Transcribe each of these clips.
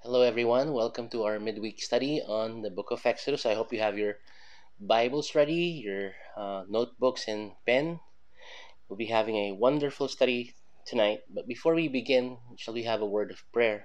Hello, everyone. Welcome to our midweek study on the book of Exodus. I hope you have your Bibles ready, your notebooks and pen. We'll be having a wonderful study tonight. But before we begin, shall we have a word of prayer?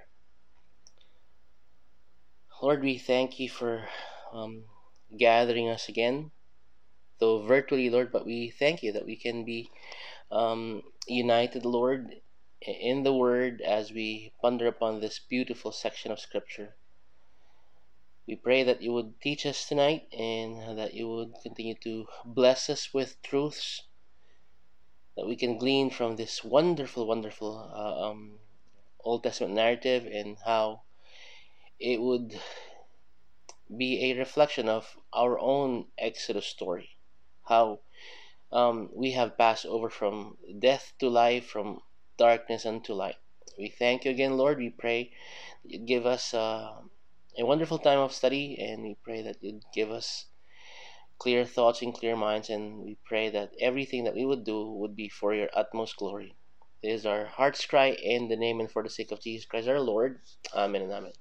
Lord, we thank you for gathering us again, though virtually, Lord, but we thank you that we can be united, Lord, in the Word as we ponder upon this beautiful section of Scripture. We pray that you would teach us tonight and that you would continue to bless us with truths that we can glean from this wonderful Old Testament narrative, and how it would be a reflection of our own Exodus story. How we have passed over from death to life, from darkness unto light. We thank you again, Lord. We pray that you give us a wonderful time of study, and we pray that you'd give us clear thoughts and clear minds, and we pray that everything that we would do would be for your utmost glory. It is our heart's cry in the name and for the sake of Jesus Christ our Lord. Amen and amen.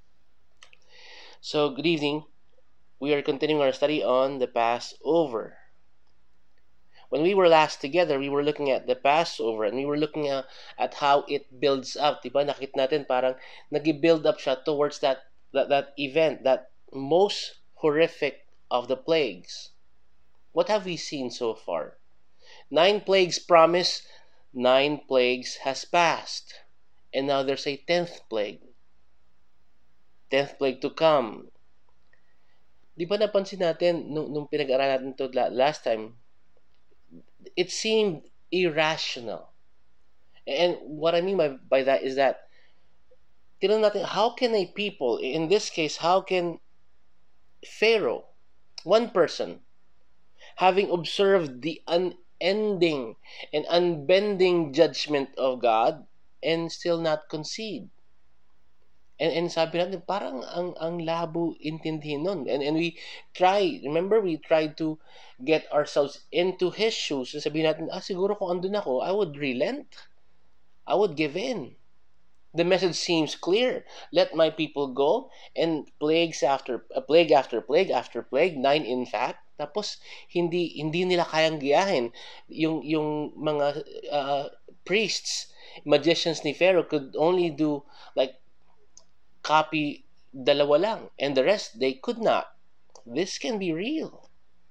So, good evening. We are continuing our study on the Passover. When we were last together, we were looking at the Passover, and we were looking at how it builds up. Diba? Nakita natin parang nag-build up siya towards that event, that most horrific of the plagues. What have we seen so far? 9 plagues promised, 9 plagues has passed. And now there's a 10th plague. 10th plague to come. Di ba napansin natin nung pinag-aralan natin ito last time, it seemed irrational. And what I mean by that is that, tinanong natin, how can a people, in this case, how can Pharaoh, one person, having observed the unending and unbending judgment of God, and still not concede? And sabi natin, parang ang labo intindihin nun. And we tried to get ourselves into his shoes. So sabihin natin, siguro kung andun ako, I would relent. I would give in. The message seems clear. Let my people go, and plagues after plague after plague after plague, 9 in fact. Tapos hindi nila kayang giyahin. Yung mga priests, magicians ni Pharaoh could only do like copy dalawa lang, and the rest they could not. This can be real.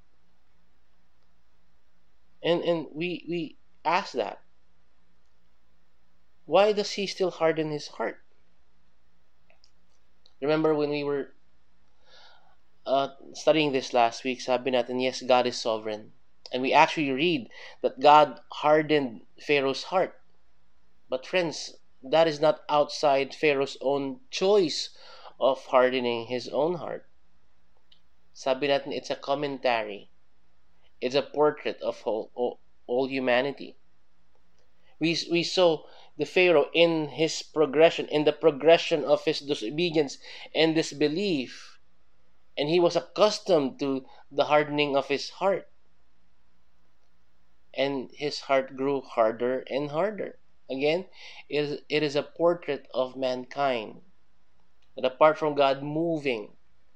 And we ask that. Why does he still harden his heart? Remember when we were studying this last week, sabi natin, yes, God is sovereign. And we actually read that God hardened Pharaoh's heart. But friends, that is not outside Pharaoh's own choice of hardening his own heart. Sabi natin, it's a commentary. It's a portrait of all humanity. We saw the Pharaoh in his progression, in the progression of his disobedience and disbelief. And he was accustomed to the hardening of his heart. And his heart grew harder and harder. Again, it is a portrait of mankind. That apart from God moving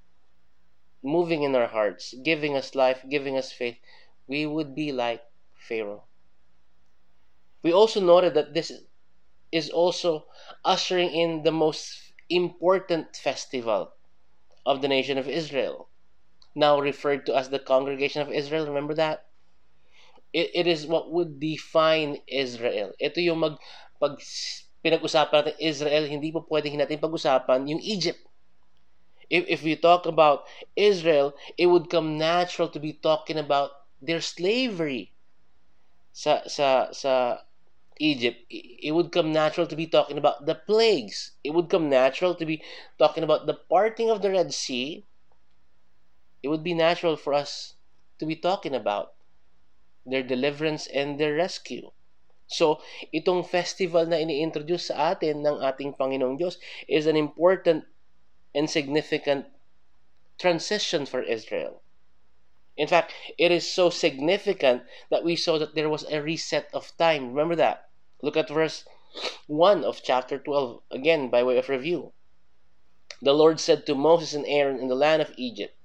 in our hearts, giving us life, giving us faith, we would be like Pharaoh. We also noted that this is also ushering in the most important festival of the nation of Israel, now referred to as the Congregation of Israel. Remember that? It is what would define Israel. Ito yung pag pinag-usapan natin Israel, hindi po pwedeng natin pag-usapan yung Egypt. If we talk about Israel, it would come natural to be talking about their slavery sa Egypt. It would come natural to be talking about the plagues. It would come natural to be talking about the parting of the Red Sea. It would be natural for us to be talking about their deliverance and their rescue. So, itong festival na ini-introduce sa atin ng ating Panginoong Diyos is an important and significant transition for Israel. In fact, it is so significant that we saw that there was a reset of time. Remember that? Look at verse 1 of chapter 12, again, by way of review. The Lord said to Moses and Aaron in the land of Egypt,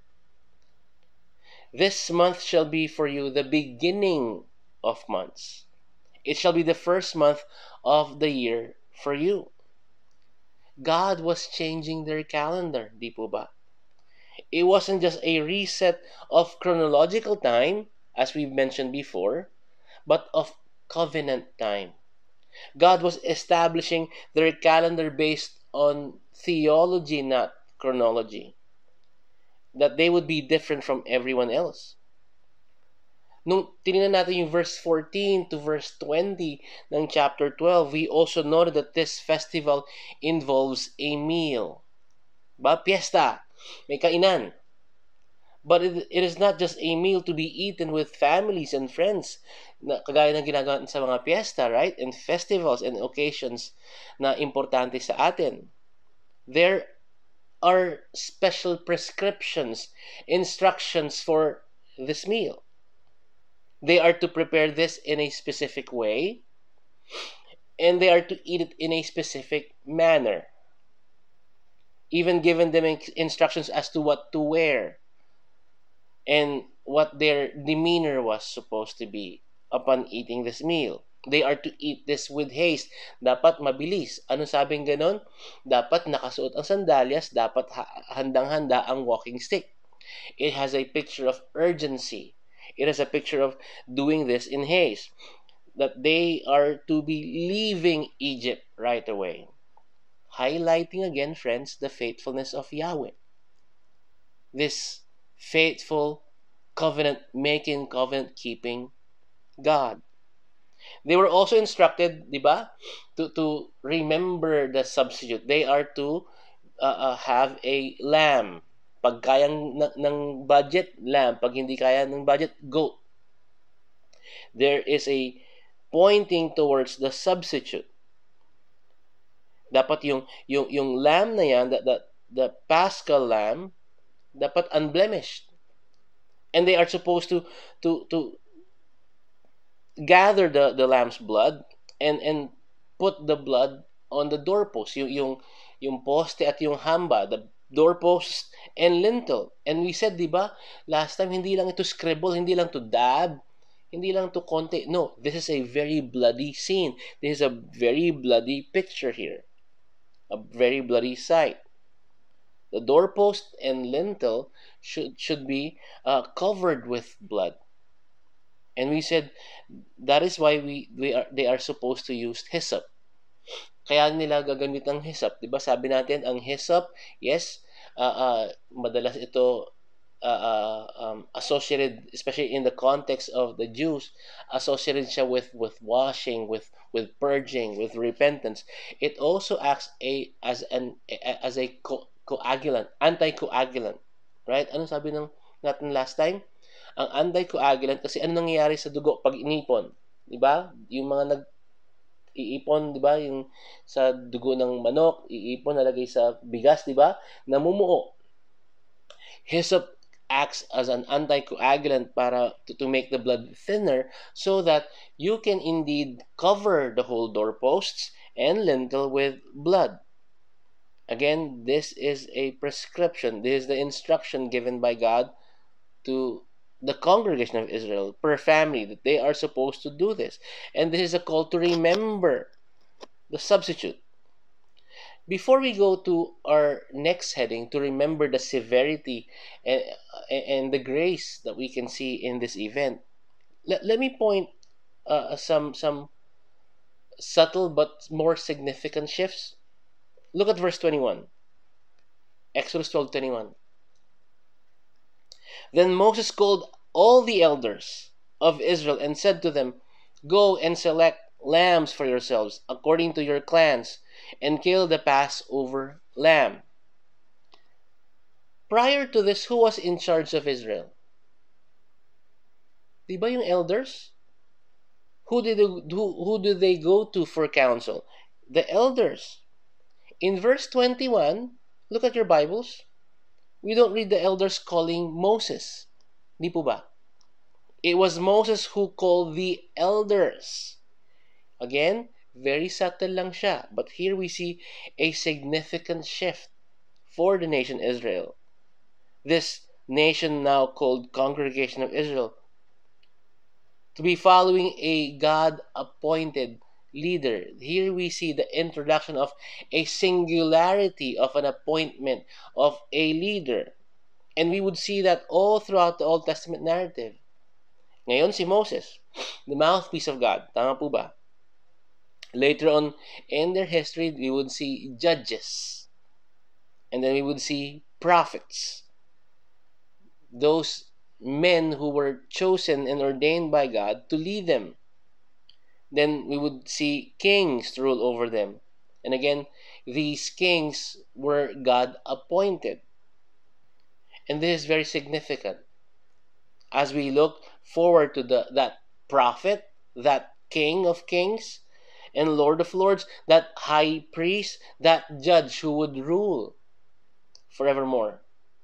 "This month shall be for you the beginning of months. It shall be the first month of the year for you." God was changing their calendar, di po ba? It wasn't just a reset of chronological time, as we've mentioned before, but of covenant time. God was establishing their calendar based on theology, not chronology. That they would be different from everyone else. Nung tinignan natin yung verse 14 to verse 20 ng chapter 12, we also noted that this festival involves a meal. Ba? Fiesta. May kainan. But it is not just a meal to be eaten with families and friends, na kagaya ng ginagawa sa mga fiesta, right? And festivals and occasions na importante sa atin. There are special prescriptions, instructions for this meal. They are to prepare this in a specific way, and they are to eat it in a specific manner. Even given them instructions as to what to wear and what their demeanor was supposed to be upon eating this meal. They are to eat this with haste. Dapat mabilis. Ano sabing ganon? Dapat nakasuot ang sandalyas, dapat handang-handa ang walking stick. It has a picture of urgency. It has a picture of doing this in haste. That they are to be leaving Egypt right away. Highlighting again, friends, the faithfulness of Yahweh. This faithful, covenant-making, covenant-keeping God. They were also instructed, di ba, to remember the substitute. They are to have a lamb. Pag kayang ng budget, lamb. Pag hindi kaya ng budget, goat. There is a pointing towards the substitute. Dapat yung lamb na yan, the Paschal lamb, dapat unblemished. And they are supposed to gather the lamb's blood and put the blood on the doorpost, yung poste at yung hamba, the doorpost and lintel. And we said, di ba, last time, hindi lang ito scribble, hindi lang to dab, hindi lang to konti. No, this is a very bloody scene. This is a very bloody picture here. A very bloody sight. The doorpost and lintel should be covered with blood. And we said that is why they are supposed to use hyssop. Kaya nila gagamit ng hyssop, 'di ba? Sabi natin ang hyssop, yes, madalas ito associated, especially in the context of the Jews, associated siya with washing, with purging, with repentance. It also acts as a coagulant, anticoagulant, right? Ano sabi natin last time? Ang anticoagulant kasi ano nangyayari sa dugo pag inipon, 'di ba? Yung mga iipon, 'di ba? Yung sa dugo ng manok, iipon nalagay sa bigas, 'di ba? Namumuo. Hyssop acts as an anticoagulant para to make the blood thinner so that you can indeed cover the whole doorposts and lintel with blood. Again, this is a prescription. This is the instruction given by God to the congregation of Israel per family that they are supposed to do this. And this is a call to remember the substitute. Before we go to our next heading, to remember the severity and the grace that we can see in this event, let me point some subtle but more significant shifts. Look at verse 21. Exodus 12:21. Then Moses called all the elders of Israel and said to them, "Go and select lambs for yourselves according to your clans and kill the Passover lamb." Prior to this, who was in charge of Israel? Di ba yung elders? Who did they go to for counsel? The elders. In verse 21, look at your Bibles. We don't read the elders calling Moses. Di po ba? It was Moses who called the elders. Again, very subtle lang siya. But here we see a significant shift for the nation Israel. This nation now called Congregation of Israel, to be following a God-appointed leader. Here we see the introduction of a singularity of an appointment of a leader. And we would see that all throughout the Old Testament narrative. Ngayon si Moses, the mouthpiece of God. Tama po ba? Later on in their history, we would see judges. And then we would see prophets. Those men who were chosen and ordained by God to lead them. Then we would see kings to rule over them. And again, these kings were God appointed. And this is very significant. As we look forward to that prophet, that King of Kings and Lord of Lords, that high priest, that judge who would rule forevermore.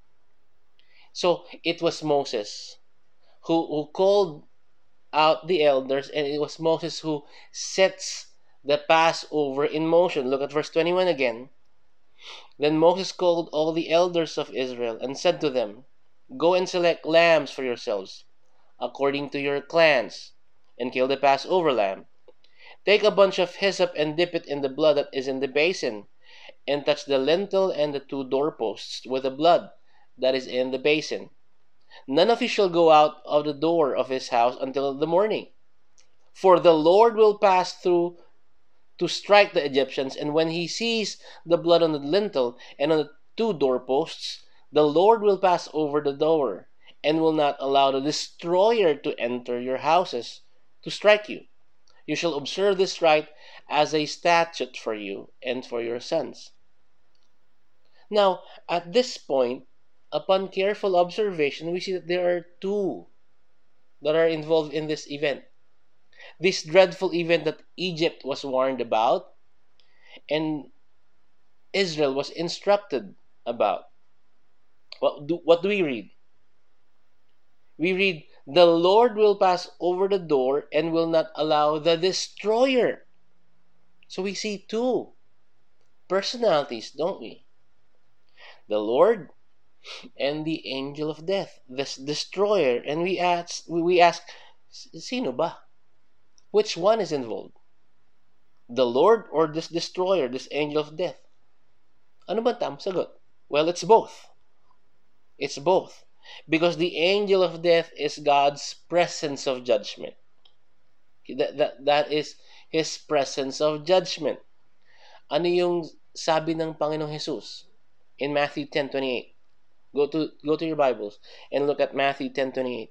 So it was Moses who called out the elders, and it was Moses who sets the Passover in motion. Look at verse 21 again. Then Moses called all the elders of Israel and said to them, "Go and select lambs for yourselves, according to your clans, and kill the Passover lamb. Take a bunch of hyssop and dip it in the blood that is in the basin, and touch the lintel and the 2 doorposts with the blood that is in the basin. None of you shall go out of the door of his house until the morning. For the Lord will pass through to strike the Egyptians, and when he sees the blood on the lintel and on the 2 doorposts, the Lord will pass over the door, and will not allow the destroyer to enter your houses to strike you. You shall observe this rite as a statute for you and for your sons." Now, at this point, upon careful observation, we see that there are 2 that are involved in this event. This dreadful event that Egypt was warned about and Israel was instructed about. What do we read? We read, "The Lord will pass over the door and will not allow the destroyer." So we see 2 personalities, don't we? The Lord and the angel of death, this destroyer. And we ask, sino ba? Which one is involved? The Lord or this destroyer, this angel of death? Ano ba tamang sagot? Well, it's both. It's both. Because the angel of death is God's presence of judgment. That is His presence of judgment. Ano yung sabi ng Panginoong Jesus in Matthew 10:28? Go to your Bibles and look at Matthew 10:28.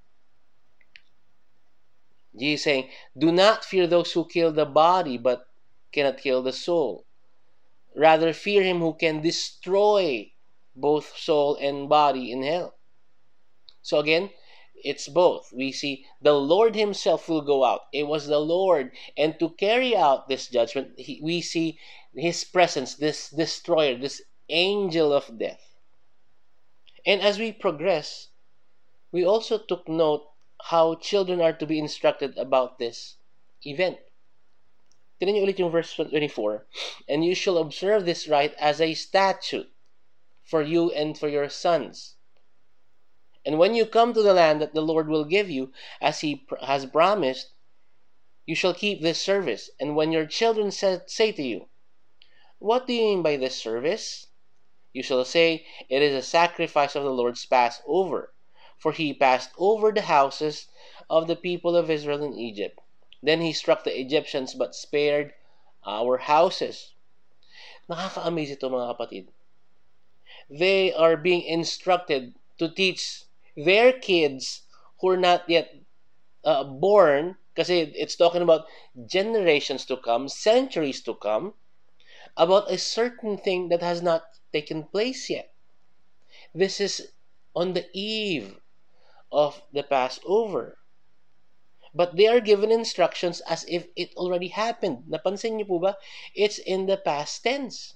Jesus saying, "Do not fear those who kill the body but cannot kill the soul. Rather fear him who can destroy both soul and body in hell." So again, it's both. We see the Lord himself will go out. It was the Lord. And to carry out this judgment, we see his presence, this destroyer, this angel of death. And as we progress, we also took note how children are to be instructed about this event. Tignan niyo ulit yung verse 24. "And you shall observe this rite as a statute for you and for your sons. And when you come to the land that the Lord will give you, as he has promised, you shall keep this service. And when your children say to you, 'What do you mean by this service?' you shall say, 'It is a sacrifice of the Lord's Passover. For he passed over the houses of the people of Israel in Egypt. Then he struck the Egyptians but spared our houses.'" Nakaka-amaze ito mga kapatid. They are being instructed to teach their kids who are not yet born, kasi it's talking about generations to come, centuries to come, about a certain thing that has not taken place yet. This is on the eve of the Passover. But they are given instructions as if it already happened. Napansin niyo po ba? It's in the past tense.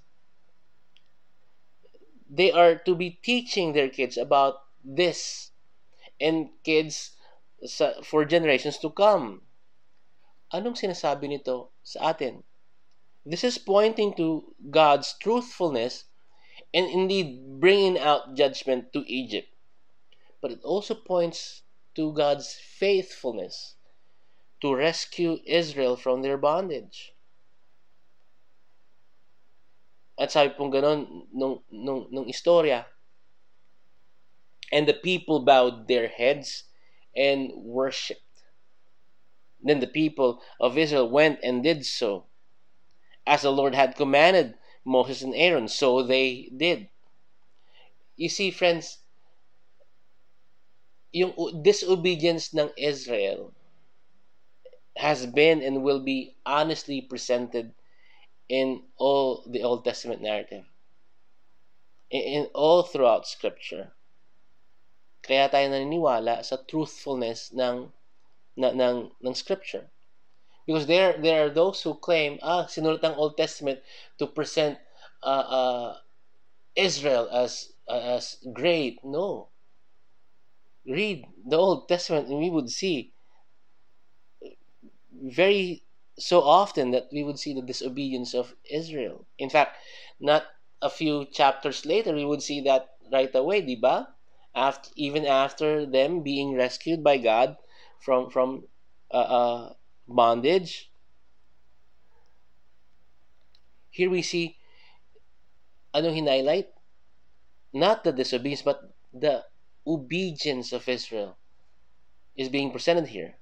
They are to be teaching their kids about this, and kids for generations to come. Anong sinasabi nito sa atin? This is pointing to God's truthfulness and indeed bringing out judgment to Egypt. But it also points to God's faithfulness to rescue Israel from their bondage. At sabi pong ganon nung istorya, and the people bowed their heads and worshipped. Then the people of Israel went and did so, as the Lord had commanded Moses and Aaron, so they did. You see, friends, yung disobedience ng Israel has been and will be honestly presented in all the Old Testament narrative, in all throughout Scripture. Kaya tayo naniniwala sa truthfulness ng Scripture. Because there are those who claim, sinulat ang Old Testament to present Israel as great. No. Read the Old Testament and we would see very so often that we would see the disobedience of Israel. In fact, not a few chapters later, we would see that right away, di ba? Even after them being rescued by God from bondage, here we see anong hinighlight? Not the disobedience, but the obedience of Israel is being presented here.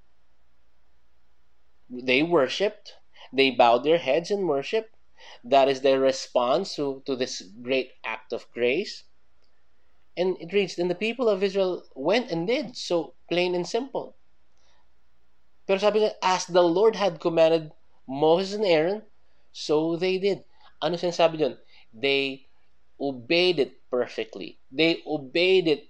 They worshipped, they bowed their heads and worshiped. That is their response to this great act of grace. And it reads, and the people of Israel went and did, so plain and simple. Pero sabi nga, as the Lord had commanded Moses and Aaron, so they did. Ano sinasabi dyan? They obeyed it perfectly. They obeyed it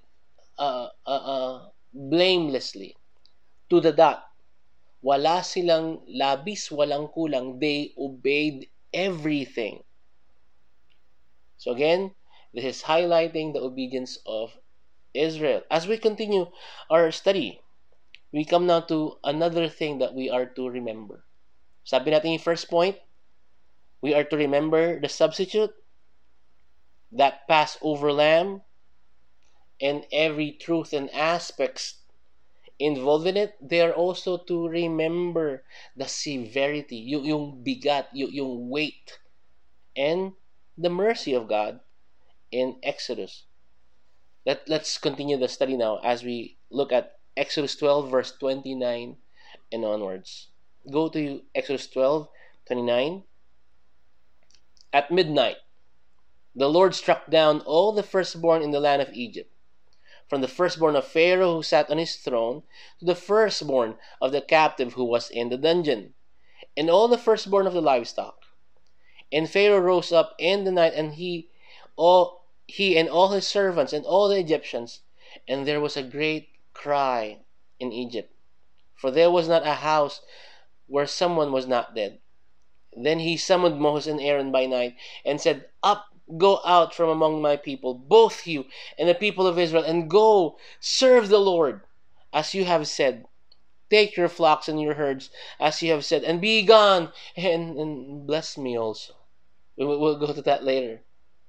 blamelessly, to the dot. Wala silang labis, walang kulang. They obeyed everything. So again, this is highlighting the obedience of Israel. As we continue our study, we come now to another thing that we are to remember. Sabi natin yung first point, we are to remember the substitute, that Passover lamb, and every truth and aspects involved in it. They are also to remember the severity, yung bigat, yung weight, and the mercy of God in Exodus. Let's continue the study now as we look at Exodus 12 verse 29 and onwards. Go to Exodus 12:29. At midnight, the Lord struck down all the firstborn in the land of Egypt, from the firstborn of Pharaoh who sat on his throne to the firstborn of the captive who was in the dungeon, and all the firstborn of the livestock. And Pharaoh rose up in the night, and he and all his servants and all the Egyptians, and there was a great cry in Egypt, for there was not a house where someone was not dead. Then he summoned Moses and Aaron by night and said, Up, go out from among my people, both you and the people of Israel, and go serve the Lord, as you have said. Take your flocks and your herds, as you have said, and be gone, and bless me also. We'll go to that later.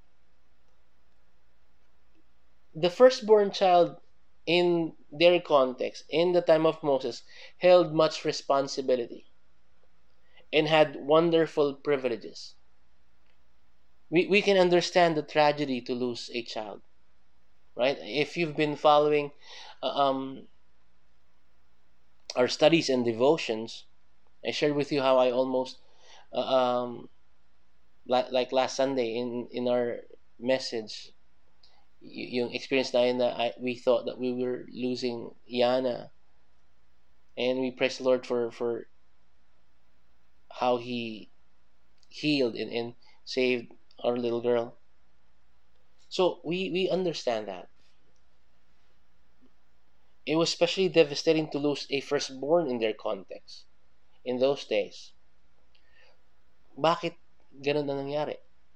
The firstborn child in their context, in the time of Moses, held much responsibility and had wonderful privileges. We can understand the tragedy to lose a child, right? If you've been following our studies and devotions, I shared with you how I almost, like last Sunday in our message, yung experience na we thought that we were losing Yana, and we praise the Lord for how He healed and saved our little girl. So we understand that. It was especially devastating to lose a firstborn in their context in those days. Bakit ganun na nangyari?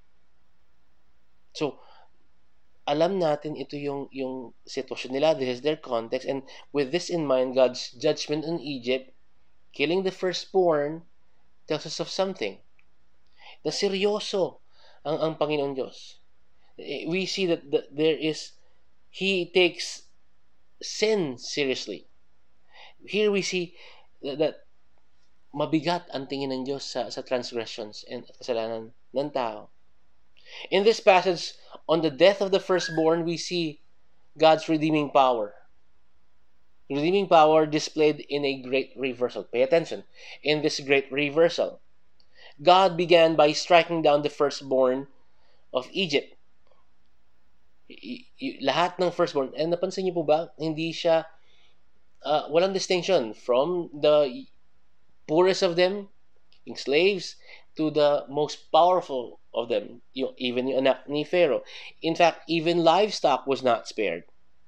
So, alam natin ito yung sitwasyon nila. This is their context. And with this in mind, God's judgment on Egypt, killing the firstborn, tells us of something. Na seryoso ang Panginoon Diyos. We see that he takes sin seriously. Here we see that mabigat ang tingin ng Diyos sa transgressions and kasalanan ng tao. In this passage, on the death of the firstborn, we see God's redeeming power. Redeeming power displayed in a great reversal. Pay attention. In this great reversal, God began by striking down the firstborn of Egypt. Lahat ng firstborn. And napansin niyo po ba, hindi siya, walang distinction from the poorest of them, yung slaves, to the most powerful of them, even yung anak ni Pharaoh. In fact, even livestock was not spared.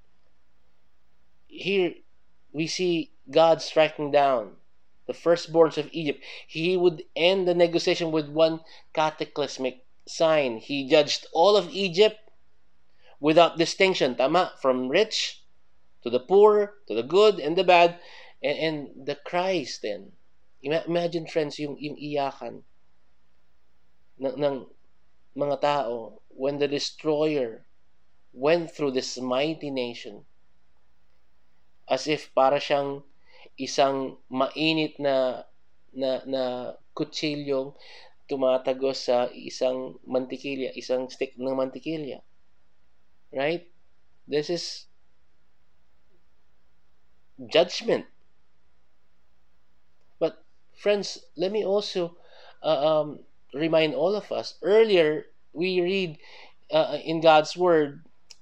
Here, we see God striking down the firstborns of Egypt. He would end the negotiation with one cataclysmic sign. He judged all of Egypt without distinction, tama, from rich to the poor, to the good and the bad, and the cries then. Imagine, friends, yung iyakan ng mga tao when the destroyer went through this mighty nation, as if para siyang isang mainit na kutsilyong tumatagos sa isang mantikilya, isang stick ng mantikilya. Right? This is judgment. But friends, let me also remind all of us. Earlier, we read in God's word,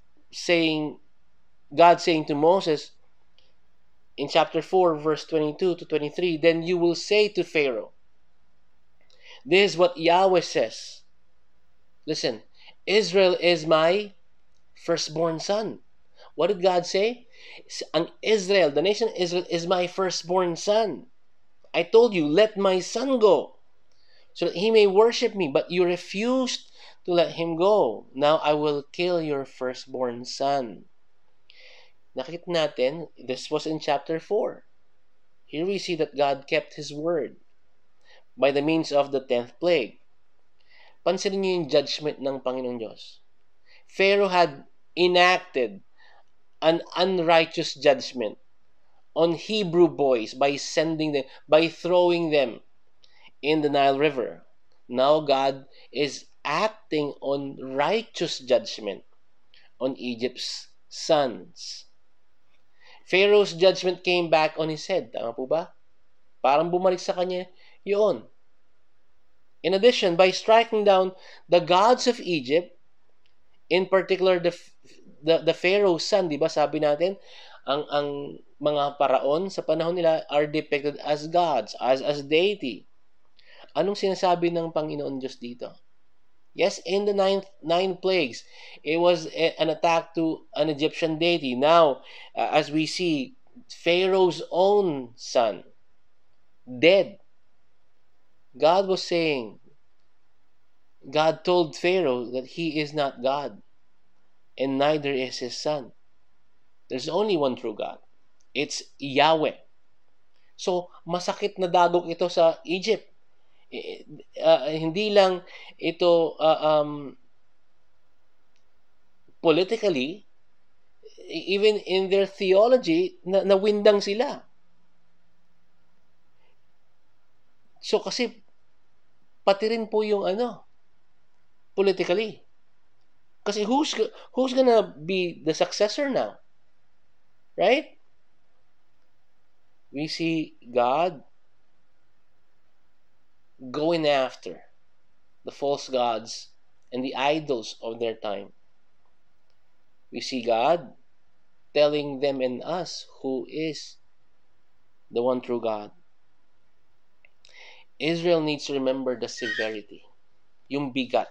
God saying to Moses in chapter 4, verse 22 to 23, then you will say to Pharaoh, this is what Yahweh says. Listen, Israel is my firstborn son. What did God say? Ang Israel, the nation Israel, is my firstborn son. I told you, let my son go, so that he may worship me, but you refused to let him go. Now I will kill your firstborn son. Nakita natin, this was in chapter 4. Here we see that God kept His word by the means of the 10th plague. Pansinin niyo yung judgment ng Panginoong Diyos. Pharaoh had enacted an unrighteous judgment on Hebrew boys by throwing them in the Nile River. Now God is acting on righteous judgment on Egypt's sons. Pharaoh's judgment came back on his head. Tama po ba? Parang bumalik sa kanya yun. In addition, by striking down the gods of Egypt, in particular the Pharaoh's son, di ba sabi natin, ang mga paraon sa panahon nila are depicted as gods, as deity. Anong sinasabi ng Panginoon Diyos dito? Yes, in the nine plagues, it was an attack to an Egyptian deity. Now, as we see, Pharaoh's own son, dead. God told Pharaoh that he is not God, and neither is his son. There's only one true God. It's Yahweh. So, masakit na dagok ito sa Egypt. Hindi lang ito politically, even in their theology, nawindang sila. So kasi pati rin po yung politically. Kasi who's gonna be the successor now? Right? We see God going after the false gods and the idols of their time. We see God telling them and us who is the one true God. Israel needs to remember the severity, yung bigat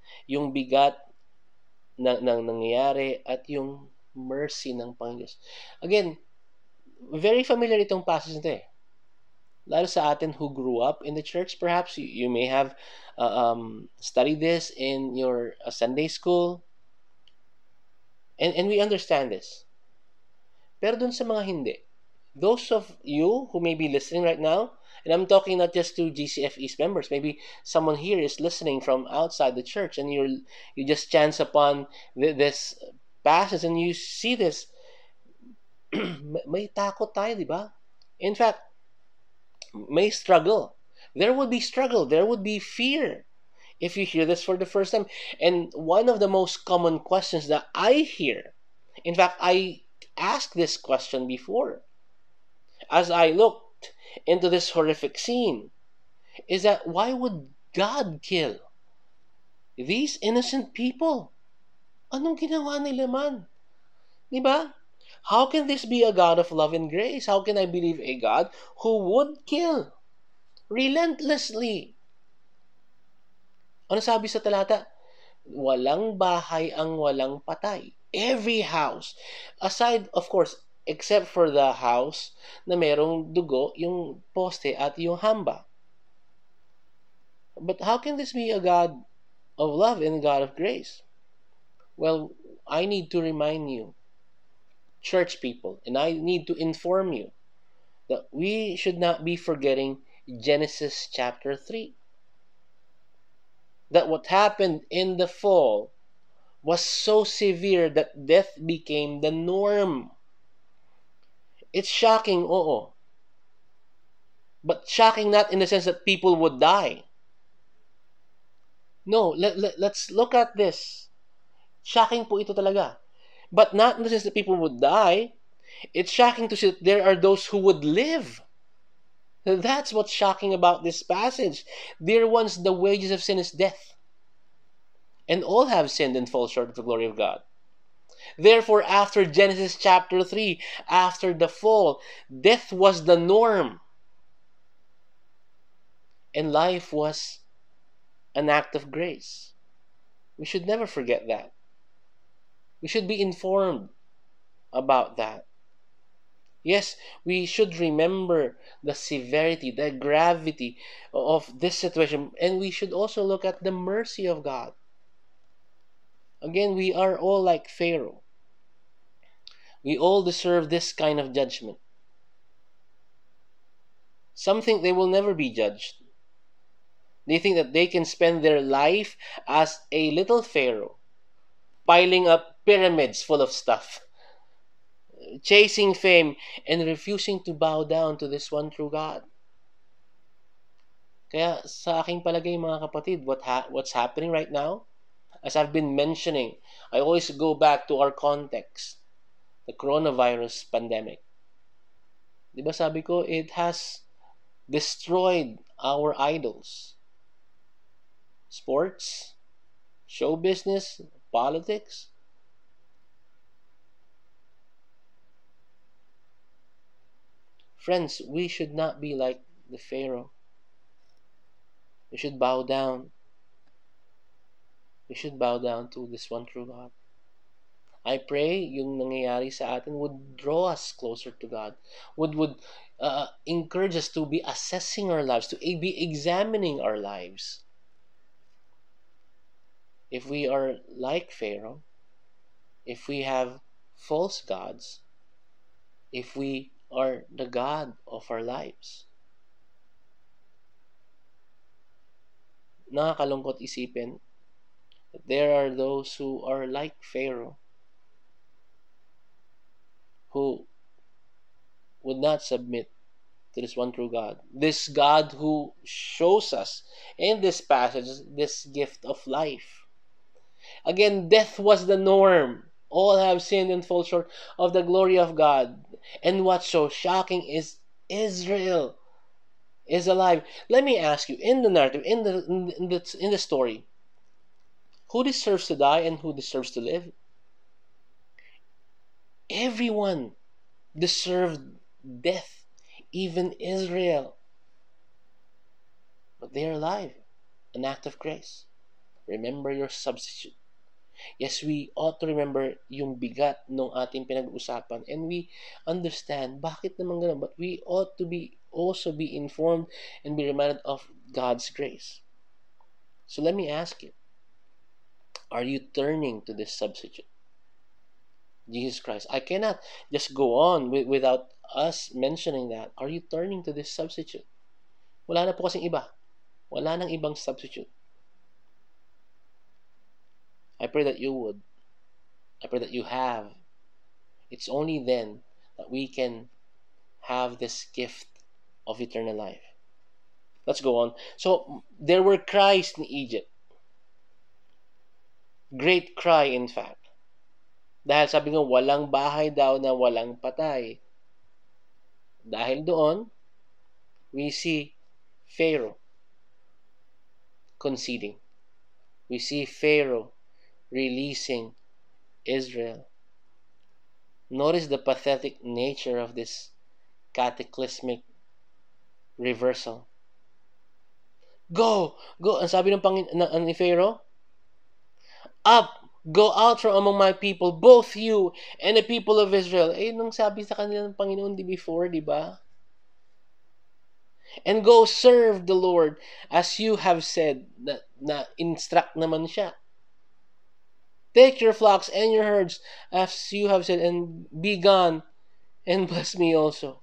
na nangyayari at yung mercy ng Panginoon. Again, very familiar itong passage nito eh. Lalo sa atin who grew up in the church, perhaps you may have studied this in your Sunday school, and we understand this. Pero dun sa mga hindi, those of you who may be listening right now And I'm talking not just to GCF East members. Maybe someone here is listening from outside the church, and you just chance upon this passage and you see this. May takot tayo, di ba? In fact, may struggle. There would be struggle. There would be fear if you hear this for the first time. And one of the most common questions that I hear, in fact, I asked this question before as I looked into this horrific scene, is that why would God kill these innocent people? Anong ginawa nila man? Di ba? How can this be a God of love and grace? How can I believe a God who would kill relentlessly? Ano sabi sa talata? Walang bahay ang walang patay. Every house. Aside, of course, except for the house na merong dugo, yung poste at yung hamba. But how can this be a God of love and a God of grace? Well, I need to remind you, church people, and I need to inform you that we should not be forgetting Genesis chapter 3. That what happened in the fall was so severe that death became the norm. It's shocking, oo. But shocking not in the sense that people would die. No, let's look at this. Shocking po ito talaga. But not in the sense that people would die. It's shocking to see that there are those who would live. That's what's shocking about this passage. Dear ones, the wages of sin is death. And all have sinned and fall short of the glory of God. Therefore, after Genesis chapter 3, after the fall, death was the norm. And life was an act of grace. We should never forget that. We should be informed about that. Yes, we should remember the severity, the gravity of this situation, and we should also look at the mercy of God. Again, we are all like Pharaoh. We all deserve this kind of judgment. Some think they will never be judged. They think that they can spend their life as a little Pharaoh, piling up pyramids full of stuff, chasing fame, and refusing to bow down to this one true God. Kaya sa aking palagay, mga kapatid, what's happening right now, as I've been mentioning, I always go back to our context, the coronavirus pandemic. Di ba sabi ko, it has destroyed our idols. Sports, show business, politics. Friends, we should not be like the Pharaoh. We should bow down. We should bow down to this one true God. I pray yung nangyayari sa atin would draw us closer to God. Would encourage us to be assessing our lives, to be examining our lives. If we are like Pharaoh, if we have false gods, if we are the God of our lives. Nakakalungkot isipin that there are those who are like Pharaoh, who would not submit to this one true God. This God who shows us in this passage this gift of life. Again, death was the norm. All have sinned and fall short of the glory of God. And what's so shocking is Israel is alive. Let me ask you, in the narrative, in the story, who deserves to die and who deserves to live? Everyone deserved death, even Israel. But they are alive, an act of grace. Remember your substitute. Yes, we ought to remember yung bigat ng ating pinag-usapan, and we understand bakit naman ganun, but we ought to also be informed and be reminded of God's grace. So let me ask you, are you turning to this substitute, Jesus Christ? I cannot just go on without us mentioning that. Are you turning to this substitute? Wala na po kasing iba. Wala nang ibang substitute. I pray that you would. I pray that you have. It's only then that we can have this gift of eternal life. Let's go on. So, there were cries in Egypt. Great cry, in fact. Dahil sabi nga, walang bahay daw na walang patay. Dahil doon, we see Pharaoh conceding. We see Pharaoh releasing Israel. Notice the pathetic nature of this cataclysmic reversal. Go! Go! Ang sabi ni Pharaoh, up! Go out from among my people, both you and the people of Israel. Eh, nung sabi sa kanila ng Panginoon before, di ba? And go serve the Lord as you have said. Na instruct naman siya. Take your flocks and your herds as you have said, and be gone, and bless me also.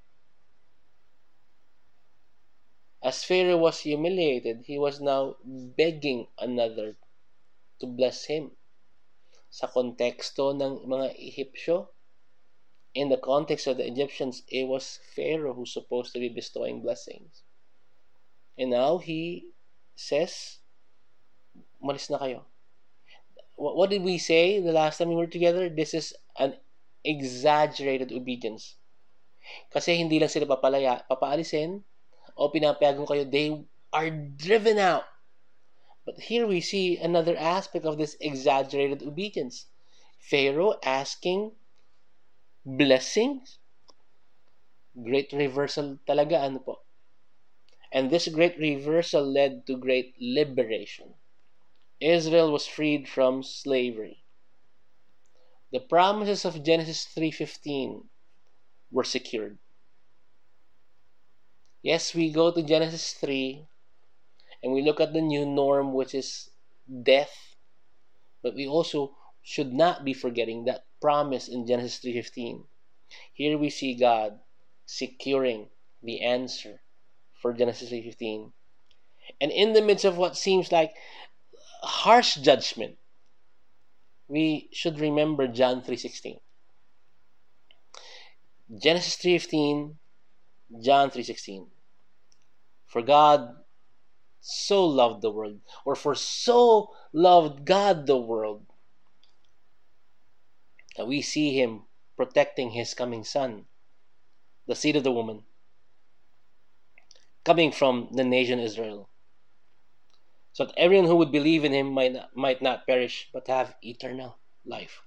As Pharaoh was humiliated, he was now begging another to bless him. Sa konteksto ng mga Ehipsyo, in the context of the Egyptians, it was Pharaoh who's supposed to be bestowing blessings. And now he says, malis na kayo. What did we say the last time we were together? This is an exaggerated obedience. Kasi hindi lang sila papaalisin o pinapayagan kayo, they are driven out. But here we see another aspect of this exaggerated obedience. Pharaoh asking blessings. Great reversal talaga, ano po? And this great reversal led to great liberation. Israel was freed from slavery. The promises of Genesis 3:15 were secured. Yes, we go to Genesis 3 and we look at the new norm, which is death, but we also should not be forgetting that promise in Genesis 3:15. Here we see God securing the answer for Genesis 3:15. And in the midst of what seems like harsh judgment, we should remember John 3:16. Genesis 3:15, John 3:16. For God so loved the world, or for so loved God the world, that we see him protecting his coming son, the seed of the woman, coming from the nation Israel, so that everyone who would believe in him might not perish, but have eternal life.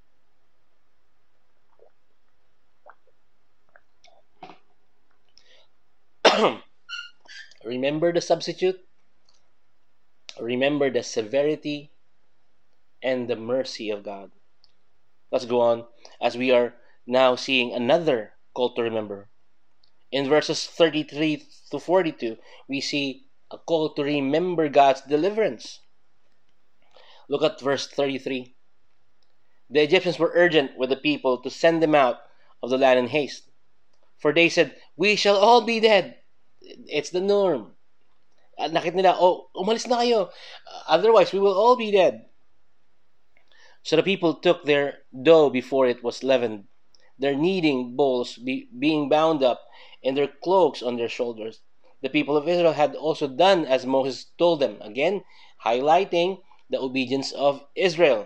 Remember the substitute, remember the severity and the mercy of God. Let's go on, as we are now seeing another call to remember. In verses 33 to 42, we see a call to remember God's deliverance. Look at verse 33. The Egyptians were urgent with the people to send them out of the land in haste. For they said, we shall all be dead. It's the norm. Nakita nila, umalis na kayo. Otherwise, we will all be dead. So the people took their dough before it was leavened, their kneading bowls being bound up, and their cloaks on their shoulders. The people of Israel had also done as Moses told them, again highlighting the obedience of Israel.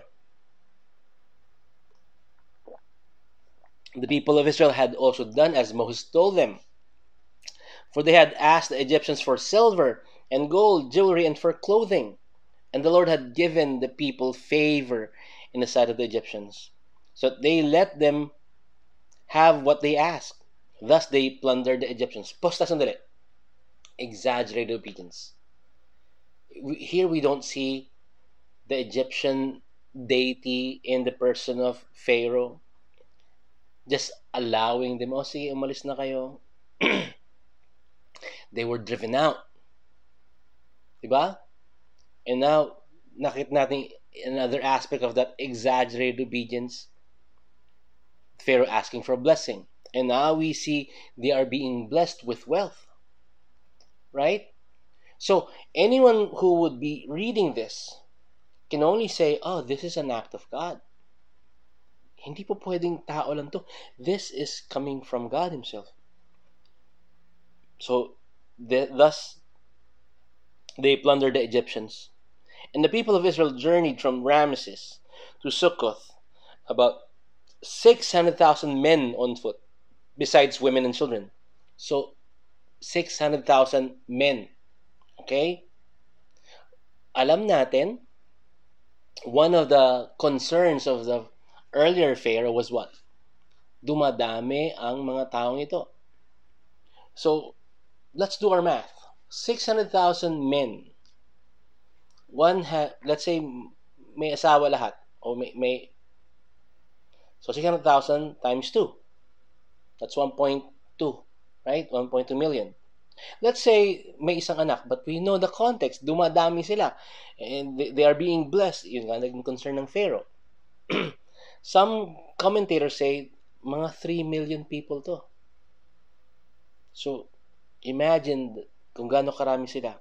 The people of Israel had also done as Moses told them, for they had asked the Egyptians for silver and gold, jewelry, and for clothing. And the Lord had given the people favor in the sight of the Egyptians, so that they let them have what they asked. Thus they plundered the Egyptians. Posta sandali. Exaggerated obedience. Here we don't see the Egyptian deity in the person of Pharaoh just allowing them, sige, umalis na kayo. They were driven out. Diba? And now, nakita natin another aspect of that exaggerated obedience. Pharaoh asking for a blessing. And now we see they are being blessed with wealth. right? So anyone who would be reading this can only say, oh, this is an act of God. Hindi po pwedeng tao lang to. This is coming from God Himself. So, thus, they plundered the Egyptians. And the people of Israel journeyed from Ramesses to Sukkoth, about 600,000 men on foot, besides women and children. So, 600,000 men. Okay? Alam natin, one of the concerns of the earlier Pharaoh was what? Dumadami ang mga taong ito. So, let's do our math. 600,000 men. Let's say may asawa lahat. O so 600,000 times 2. That's 1.2, right? 1.2 million. Let's say may isang anak, but we know the context. Dumadami sila. And they are being blessed. Yun nga, naging concern ng Pharaoh. Some commentators say, mga 3 million people to. So, imagine kung gaano karami sila.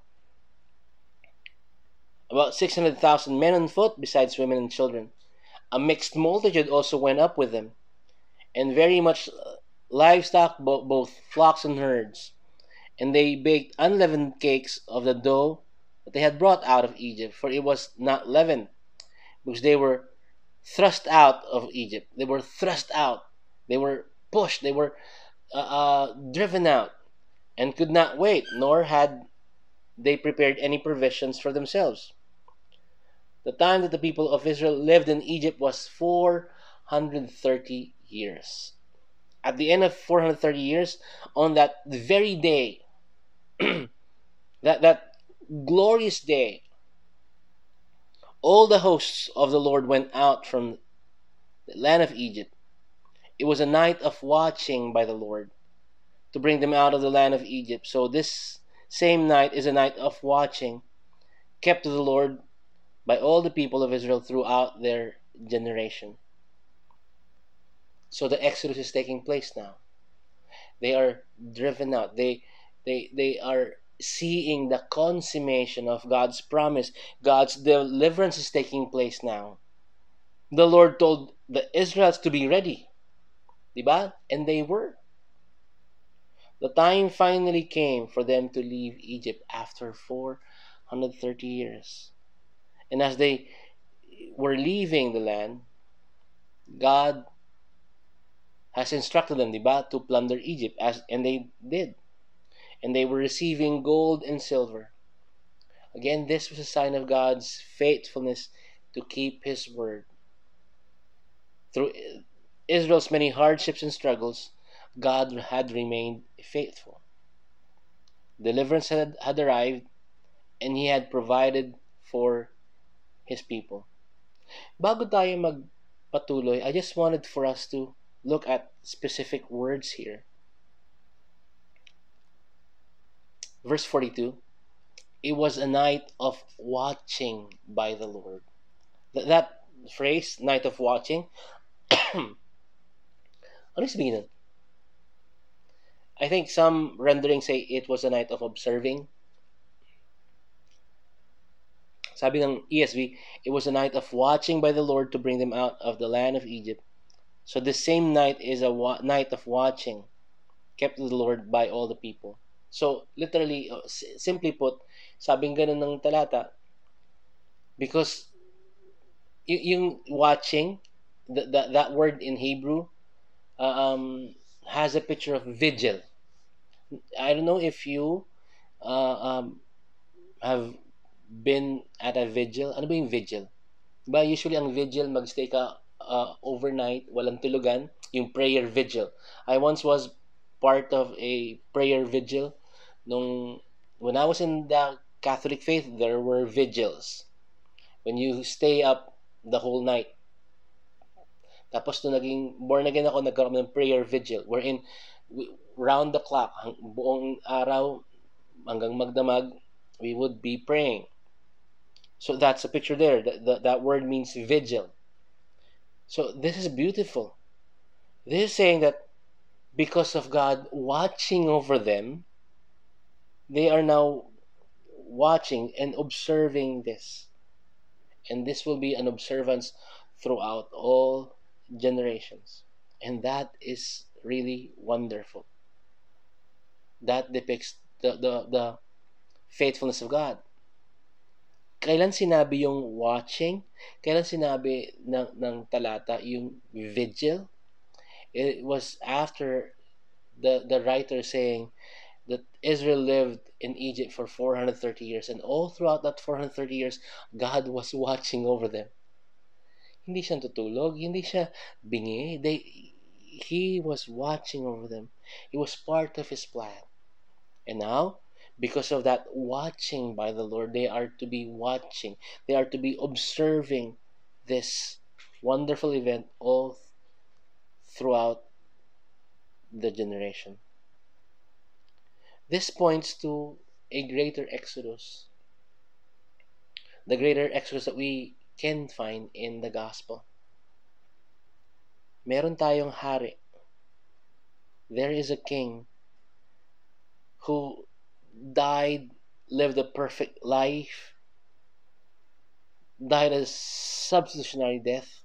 About 600,000 men on foot, besides women and children. A mixed multitude also went up with them, and very much livestock, both flocks and herds. And they baked unleavened cakes of the dough that they had brought out of Egypt, for it was not leavened, because they were thrust out of Egypt. They were thrust out. They were pushed. They were driven out, and could not wait, nor had they prepared any provisions for themselves. The time that the people of Israel lived in Egypt was 430 years. At the end of 430 years, on that very day, that glorious day, all the hosts of the Lord went out from the land of Egypt. It was a night of watching by the Lord to bring them out of the land of Egypt. So this same night is a night of watching kept to the Lord by all the people of Israel throughout their generation. So the Exodus is taking place now. They are driven out. They are seeing the consummation of God's promise. God's deliverance is taking place now. The Lord told the Israelites to be ready. Diba? And they were. The time finally came for them to leave Egypt after 430 years. And as they were leaving the land, God has instructed them, diba, to plunder Egypt, and they did. And they were receiving gold and silver. Again, this was a sign of God's faithfulness to keep His word. Through Israel's many hardships and struggles, God had remained faithful. Deliverance had arrived, and He had provided for His people. Bago tayo magpatuloy, I just wanted for us to look at specific words here. Verse 42, it was a night of watching by the Lord. That phrase, night of watching, ano sabihin nun? I think some renderings say it was a night of observing. Sabi ng ESV, it was a night of watching by the Lord to bring them out of the land of Egypt. So the same night is a night of watching kept to the Lord by all the people. So literally, simply put, sabing ganun ng talata, because yung watching, that word in Hebrew has a picture of vigil. I don't know if you have been at a vigil. Ano ba yung vigil? Diba, usually ang vigil, magstay ka overnight, walang tulugan, yung prayer vigil. I once was part of a prayer vigil. When I was in the Catholic faith, there were vigils. When you stay up the whole night. Tapos nung naging born again ako, nagkaroon ng prayer vigil wherein round the clock, buong araw hanggang magdamag, we would be praying. So that's a picture there. That word means vigil. So this is beautiful. This is saying that because of God watching over them, They are now watching and observing this. And this will be an observance throughout all generations. And that is really wonderful. That depicts the faithfulness of God. Kailan sinabi yung watching? Kailan sinabi ng talata yung vigil? It was after the writer saying that Israel lived in Egypt for 430 years, and all throughout that 430 years, God was watching over them. Hindi siya tutulog, hindi siya bingi. He was watching over them. It was part of his plan. And now, because of that watching by the Lord, they are to be watching. They are to be observing this wonderful event all throughout the generation. This points to a greater exodus, the greater exodus that we can find in the gospel. Meron tayong hari. There is a king who died, lived a perfect life, died a substitutionary death,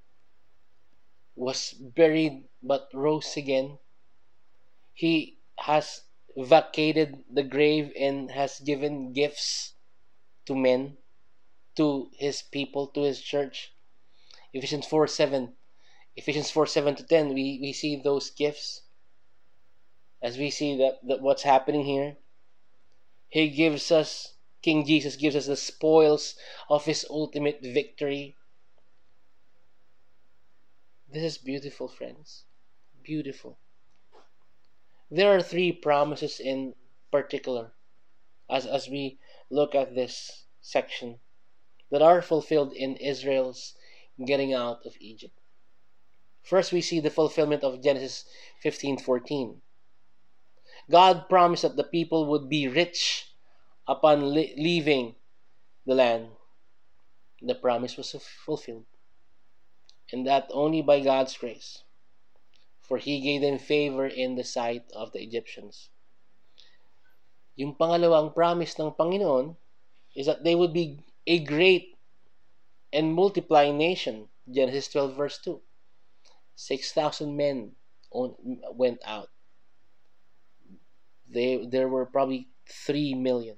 was buried but rose again. He has vacated the grave and has given gifts to men, to his people, to his church. Ephesians 4:7. Ephesians 4:7 to 10, we see those gifts. As we see that what's happening here, he gives us, King Jesus gives us the spoils of his ultimate victory. This is beautiful, friends. Beautiful. There are three promises in particular as we look at this section that are fulfilled in Israel's getting out of Egypt. First, we see the fulfillment of Genesis 15:14. God promised that the people would be rich upon leaving the land. The promise was fulfilled, and that only by God's grace, for He gave them favor in the sight of the Egyptians. Yung pangalawang promise ng Panginoon is that they would be a great and multiplying nation. Genesis 12 verse 2. 6,000 men went out. There were probably 3 million.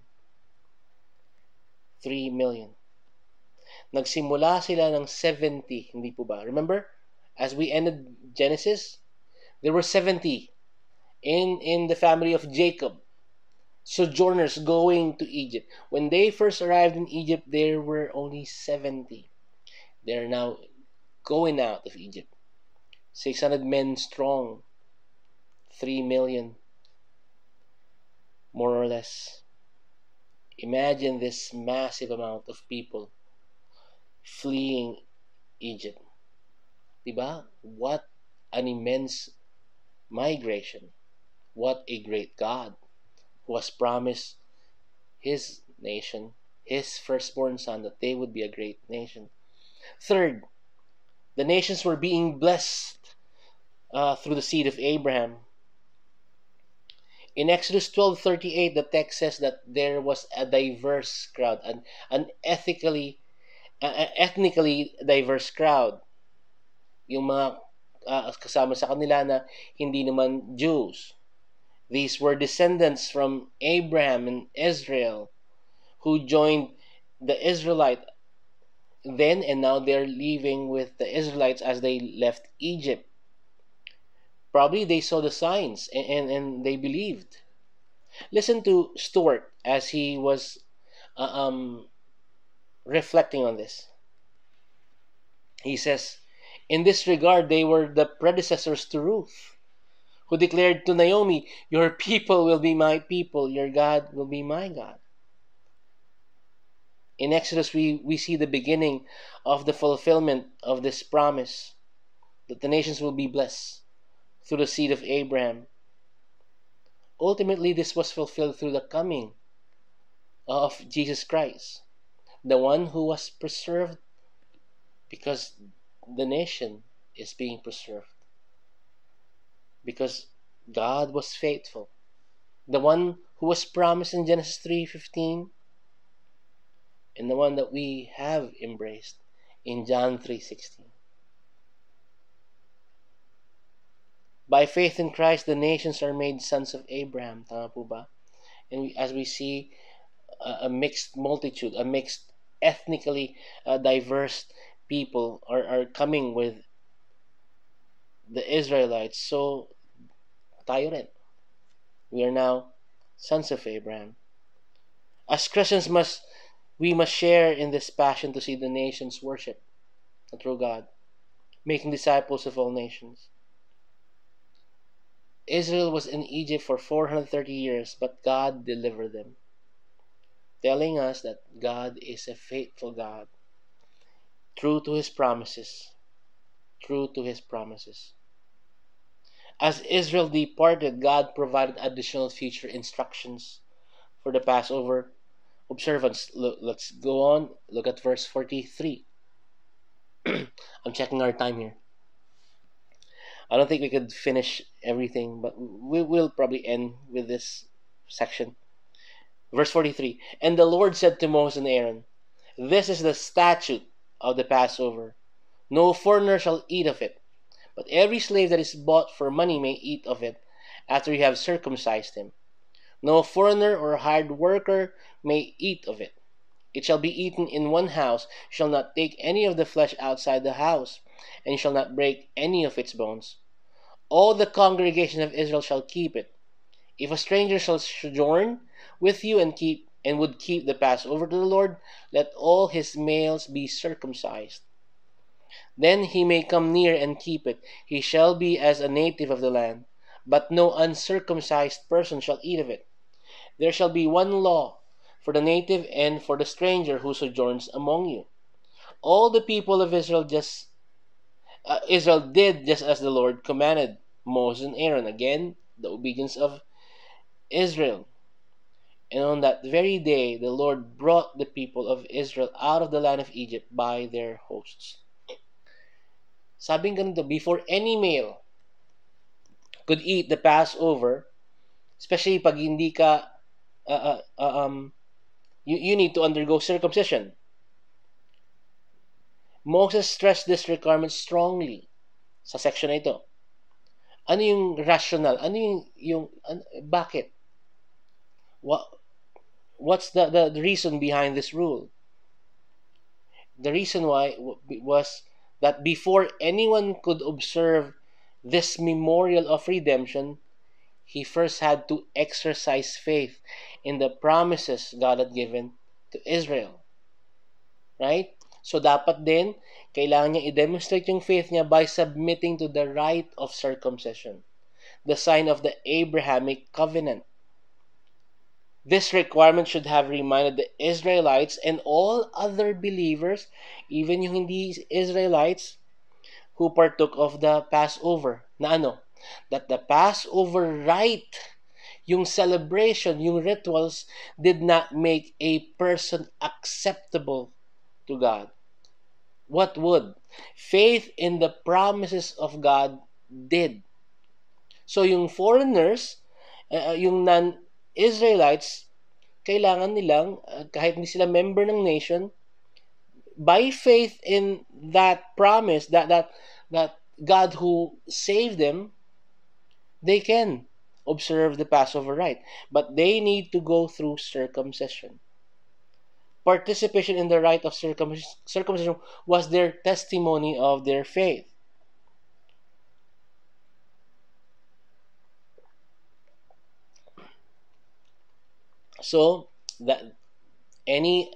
3 million. Nagsimula sila ng 70, hindi po ba? Remember, as we ended Genesis, there were 70 in the family of Jacob, sojourners going to Egypt. When they first arrived in Egypt, there were only 70. They're now going out of Egypt. 600 men strong, 3 million, more or less. Imagine this massive amount of people fleeing Egypt. Diba? What an immense migration. What a great God who has promised his nation, his firstborn son, that they would be a great nation. Third, the nations were being blessed through the seed of Abraham. In Exodus 12:38, the text says that there was a diverse crowd, an ethnically diverse crowd. Yung mga kasama sa kanila na hindi naman Jews. These were descendants from Abraham and Israel who joined the Israelite then, and now they're living with the Israelites as they left Egypt. Probably they saw the signs and they believed. Listen to Stuart as he was reflecting on this. He says, in this regard, they were the predecessors to Ruth, who declared to Naomi, your people will be my people, your God will be my God. In Exodus, we see the beginning of the fulfillment of this promise that the nations will be blessed through the seed of Abraham. Ultimately, this was fulfilled through the coming of Jesus Christ, the one who was preserved because the nation is being preserved. Because God was faithful. The one who was promised in Genesis 3:15, and the one that we have embraced in John 3:16. By faith in Christ, the nations are made sons of Abraham. Tama po ba? And as we see, a mixed multitude, a mixed ethnically diverse people are coming with the Israelites. So tayo rin. We are now sons of Abraham. As Christians, we must share in this passion to see the nations worship the true God, making disciples of all nations. Israel was in Egypt for 430 years, but God delivered them, telling us that God is a faithful God, true to his promises, true to his promises. As Israel departed, God provided additional future instructions for the Passover observance. Let's go on. Look at verse 43. I'm checking our time here. I don't think we could finish everything, but we will probably end with this section. Verse 43. And the Lord said to Moses and Aaron, this is the statute of the Passover. No foreigner shall eat of it, but every slave that is bought for money may eat of it after you have circumcised him. No foreigner or hired worker may eat of it. It shall be eaten in one house. You shall not take any of the flesh outside the house, and you shall not break any of its bones. All the congregation of Israel shall keep it. If a stranger shall sojourn with you and would keep the Passover to the Lord, let all his males be circumcised. Then he may come near and keep it. He shall be as a native of the land, but no uncircumcised person shall eat of it. There shall be one law for the native and for the stranger who sojourns among you. All the people of Israel did just as the Lord commanded Moses and Aaron. Again, the obedience of Israel. And on that very day, the Lord brought the people of Israel out of the land of Egypt by their hosts. Sabing ganito, before any male could eat the Passover, especially pag hindi ka, you need to undergo circumcision. Moses stressed this requirement strongly sa section na ito. Ano yung rational? Ano bakit? What's the reason behind this rule? The reason why was that before anyone could observe this memorial of redemption, he first had to exercise faith in the promises God had given to Israel. Right? So dapat din, kailangan niya i-demonstrate yung faith niya by submitting to the rite of circumcision, the sign of the Abrahamic covenant. This requirement should have reminded the Israelites and all other believers, even yung hindi Israelites, who partook of the Passover, na that the Passover rite, yung celebration, yung rituals, did not make a person acceptable to God. What would? Faith in the promises of God did. So yung foreigners, yung non-Israelites, kailangan nilang, kahit hindi sila member ng nation, by faith in that promise, that God who saved them, they can observe the Passover rite. But they need to go through circumcision. Participation in the rite of circumcision was their testimony of their faith. So that any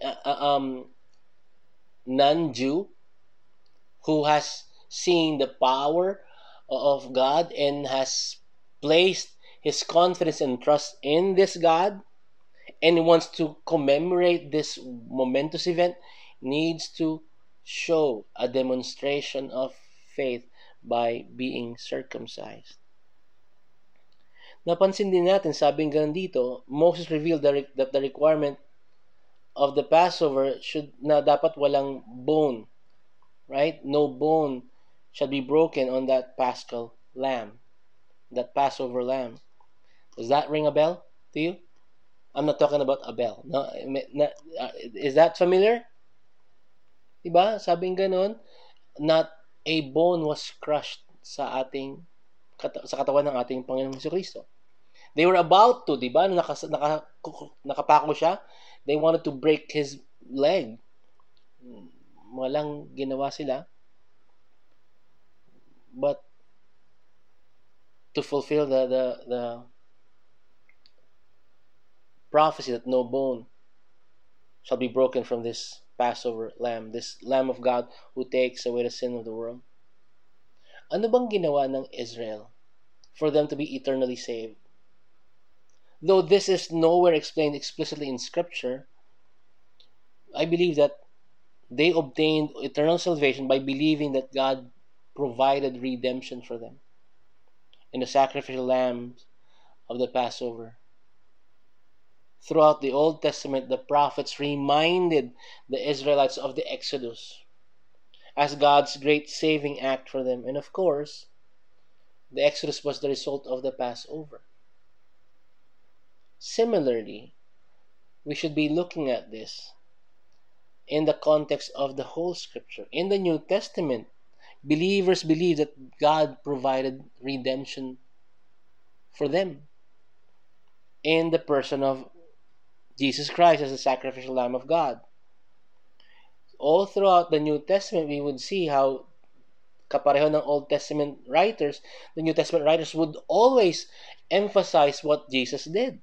non-Jew who has seen the power of God and has placed his confidence and trust in this God and wants to commemorate this momentous event needs to show a demonstration of faith by being circumcised. Napansin din natin, sabing ganun dito, Moses revealed that the requirement of the Passover should na dapat walang bone, right? No bone shall be broken on that Passover lamb. Does that ring a bell? to you? I'm not talking about Abel. No, is that familiar? Diba? Sabing ganon, not a bone was crushed sa ating sa katawan ng ating Panginoong Jesucristo. They were about to, di ba? Nakapako siya. They wanted to break his leg. Walang ginawa sila. But to fulfill the prophecy that no bone shall be broken from this Passover lamb, this Lamb of God who takes away the sin of the world. Ano bang ginawa ng Israel for them to be eternally saved? Though this is nowhere explained explicitly in Scripture, I believe that they obtained eternal salvation by believing that God provided redemption for them in the sacrificial lambs of the Passover. Throughout the Old Testament, the prophets reminded the Israelites of the Exodus as God's great saving act for them. And of course, the Exodus was the result of the Passover. Similarly, we should be looking at this in the context of the whole Scripture. In the New Testament, believers believe that God provided redemption for them in the person of Jesus Christ as the sacrificial Lamb of God. All throughout the New Testament, we would see how kapareho ng Old Testament writers, the New Testament writers would always emphasize what Jesus did.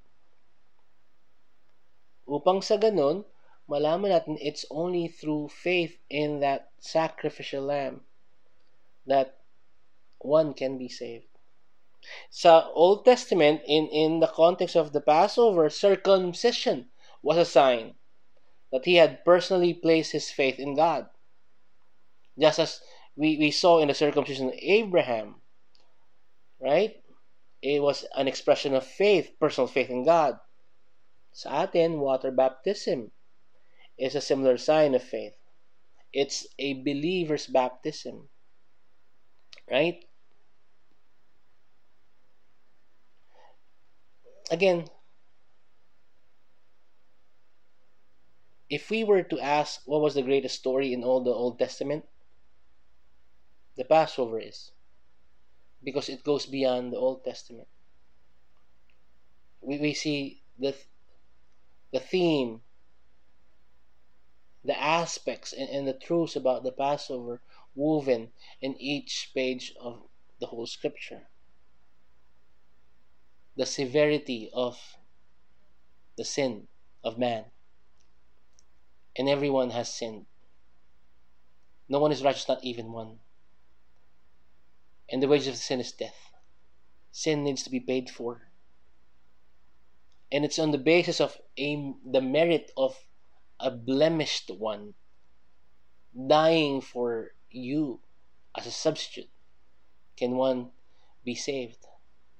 Upang sa ganun, malaman natin it's only through faith in that sacrificial lamb that one can be saved. Sa Old Testament, in the context of the Passover, circumcision was a sign that he had personally placed his faith in God. Just as we saw in the circumcision of Abraham, right? It was an expression of faith, personal faith in God. Sa atin, water baptism is a similar sign of faith. It's a believer's baptism, right? Again, if we were to ask what was the greatest story in all the Old Testament, the Passover is, because it goes beyond the Old Testament. We see the theme, the aspects, and the truths about the Passover woven in each page of the whole Scripture. The severity of the sin of man. And everyone has sinned. No one is righteous, not even one. And the wages of sin is death. Sin needs to be paid for. And it's on the basis of the merit of a blemished one dying for you as a substitute can one be saved.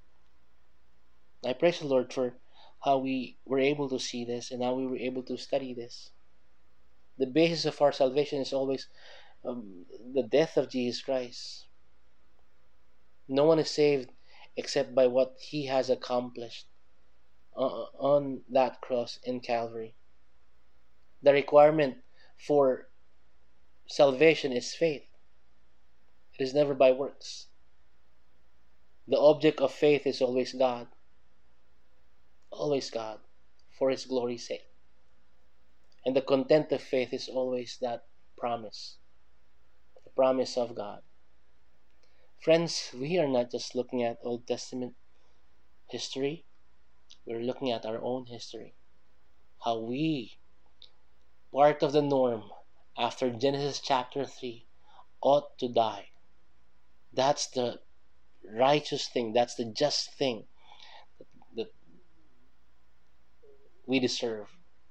I praise the Lord for how we were able to see this and how we were able to study this. The basis of our salvation is always the death of Jesus Christ. No one is saved except by what he has accomplished on that cross in Calvary. The requirement for salvation is faith. It is never by works. The object of faith is always God. Always God, for His glory's sake. And the content of faith is always that promise. The promise of God. Friends, we are not just looking at Old Testament history. We're looking at our own history. How we, part of the norm, after Genesis chapter 3, ought to die. That's the righteous thing. That's the just thing that we deserve.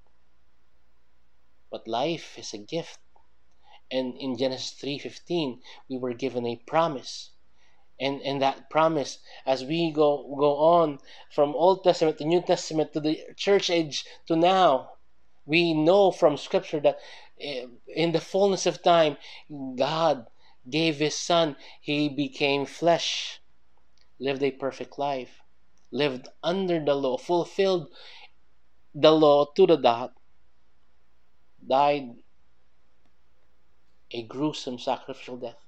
But life is a gift. And in Genesis 3:15, we were given a promise. And that promise, as we go on from Old Testament to New Testament to the church age to now, we know from Scripture that in the fullness of time, God gave His Son. He became flesh, lived a perfect life, lived under the law, fulfilled the law to the dot, died a gruesome sacrificial death.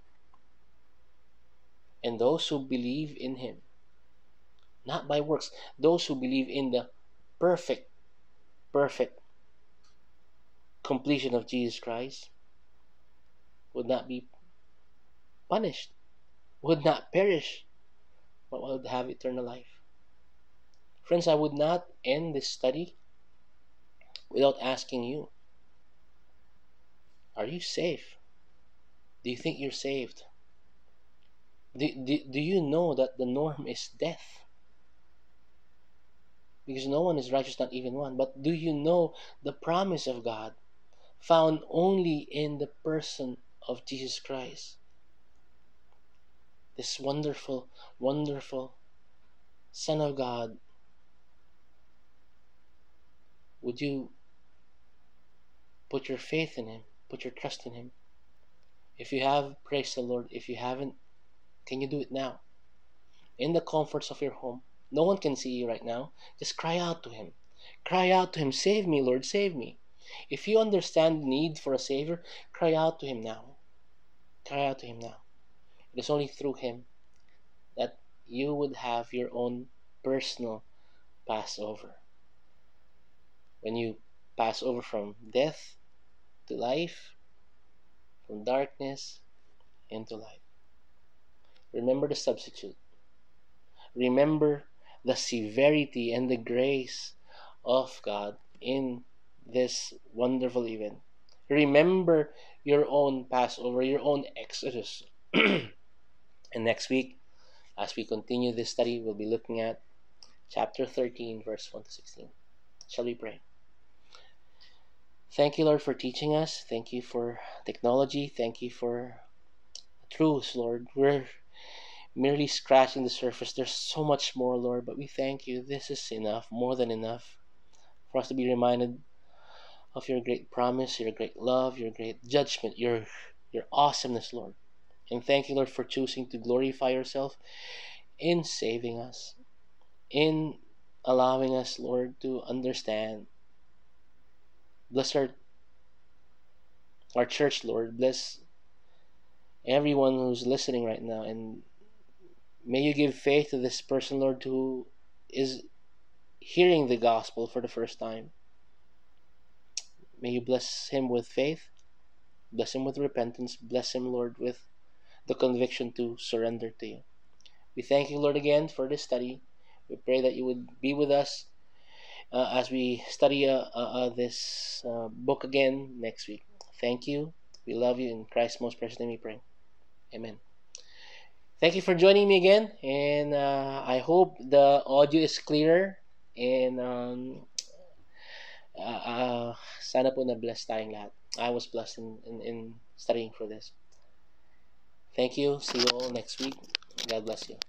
And those who believe in him, not by works, those who believe in the perfect, perfect completion of Jesus Christ would not be punished, would not perish, but would have eternal life. Friends, I would not end this study without asking you, are you safe? Do you think you're saved? Do you know that the norm is death? Because no one is righteous, not even one. But do you know the promise of God found only in the person of Jesus Christ? This wonderful, wonderful Son of God. Would you put your faith in him? Put your trust in him? If you have, praise the Lord. If you haven't, can you do it now? In the comforts of your home. No one can see you right now. Just cry out to him. Cry out to him, save me, Lord, save me. If you understand the need for a Savior, cry out to him now. Cry out to him now. It is only through him that you would have your own personal Passover. When you pass over from death to life, from darkness into light. Remember the substitute. Remember the severity and the grace of God in this wonderful event. Remember your own Passover, your own Exodus. And next week, as we continue this study, we'll be looking at chapter 13, verse 1 to 16. Shall we pray? Thank you, Lord, for teaching us. Thank you for technology. Thank you for truths, Lord. We're merely scratching the surface. There's so much more, Lord, but we thank you. This is enough, more than enough, for us to be reminded of your great promise, your great love, your great judgment, your awesomeness, Lord. And thank you, Lord, for choosing to glorify yourself in saving us, in allowing us, Lord, to understand. Bless our church, Lord. Bless everyone who's listening right now. And may you give faith to this person, Lord, who is hearing the gospel for the first time. May you bless him with faith. Bless him with repentance. Bless him, Lord, with the conviction to surrender to you. We thank you, Lord, again for this study. We pray that you would be with us as we study this book again next week. Thank you. We love you. In Christ's most precious name we pray. Amen. Thank you for joining me again. And I hope the audio is clearer. And sana po na bless tayong lahat. I was blessed in studying for this. Thank you. See you all next week. God bless you.